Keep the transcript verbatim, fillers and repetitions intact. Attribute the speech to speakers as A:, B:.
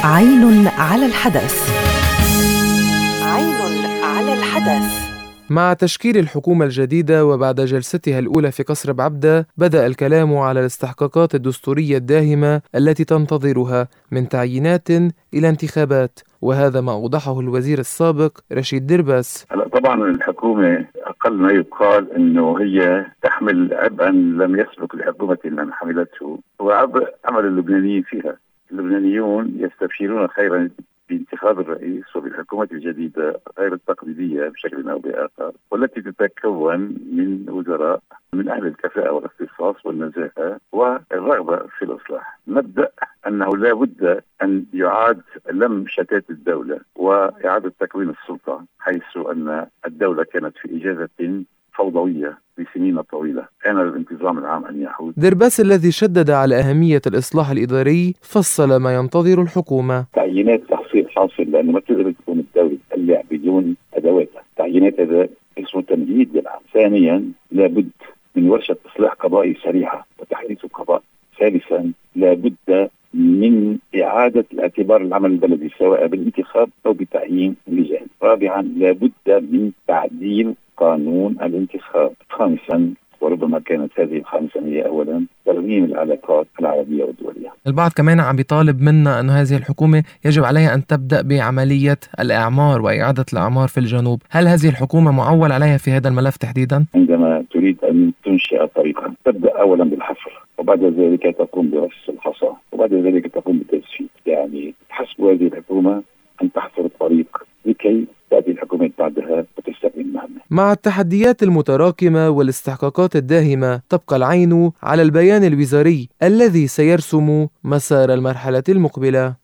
A: عين على الحدث. عين على الحدث. مع تشكيل الحكومة الجديدة وبعد جلستها الأولى في قصر بعبدة، بدأ الكلام على الاستحقاقات الدستورية الداهمة التي تنتظرها من تعيينات إلى انتخابات، وهذا ما أوضحه الوزير السابق رشيد درباس.
B: هلا طبعا الحكومة أقل ما يقال أنه هي تحمل عبئا لم يسبق لحكومة من حملته، وعبء عمل اللبنانيين فيها. اللبنانيون يستبشرون خيرا بانتخاب الرئيس وبالحكومة الجديدة غير التقليدية بشكل أو بآخر، والتي تتكون من وزراء من أهل الكفاءة والاختصاص والنزاهة والرغبة في الإصلاح. نبدأ أنه لا بد أن يعاد لم شتات الدولة وإعادة تكوين السلطة، حيث أن الدولة كانت في إجازة فوضوية لسنين طويلة. كان الانتظام العام أن يعود.
A: درباس الذي شدد على أهمية الإصلاح الإداري فصل ما ينتظر الحكومة.
B: تعيينات تحصيل حاصل، لأنه ما تقدر تكون الدولة تقلع بدون أدواتها. تعيينات هذا اسمه تمهيد للعام. ثانيا لابد من ورشة إصلاح قضائي سريعة وتحديث القضاء. ثالثا لابد من إعادة الاعتبار العمل البلدي سواء بالانتخاب أو بتعيين لجان. رابعا لابد من تعديل قانون الانتخاب. خامسا وربما كانت هذه الخامسة هي أولا ترميم العلاقات العربية والدولية.
A: البعض كمان عم بيطالب منا أن هذه الحكومة يجب عليها أن تبدأ بعملية الإعمار وإعادة الإعمار في الجنوب. هل هذه الحكومة معول عليها في هذا الملف تحديدا؟
B: عندما تريد أن تنشئ طريقا تبدأ أولا بالحفر، وبعد ذلك تقوم برص الحصى، وبعد ذلك تقوم بالتجسيد. يعني تحسب هذه الحكومة أن تحفر الطريق لكي تأتي الحكومة بعدها وتستكمل المهمة.
A: مع التحديات المتراكمة والاستحقاقات الداهمة، تبقى العين على البيان الوزاري الذي سيرسم مسار المرحلة المقبلة.